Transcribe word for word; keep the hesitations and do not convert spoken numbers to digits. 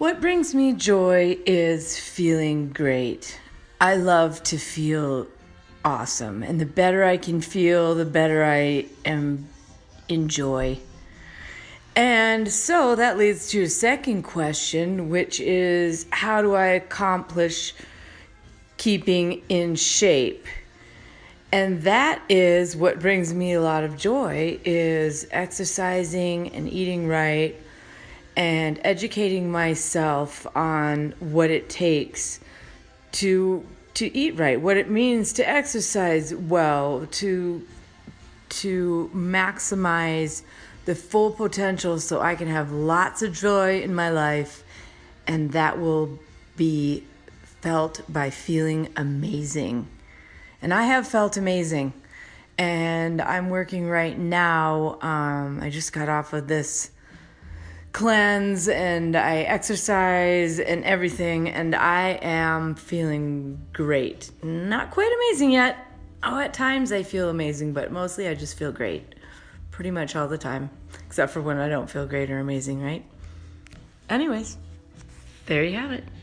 What brings me joy is feeling great. I love to feel awesome, and the better I can feel, the better I am enjoy. And so that leads to a second question, which is how do I accomplish keeping in shape? And that is what brings me a lot of joy, is exercising and eating right and educating myself on what it takes to to eat right, what it means to exercise well, to to maximize the full potential so I can have lots of joy in my life, and that will be felt by feeling amazing. And I have felt amazing, and I'm working right now. Um, I just got off of this cleanse and I exercise and everything, and I am feeling great. Not quite amazing yet. Oh, at times I feel amazing, but mostly I just feel great. Pretty much all the time, except for when I don't feel great or amazing, right? Anyways, there you have it.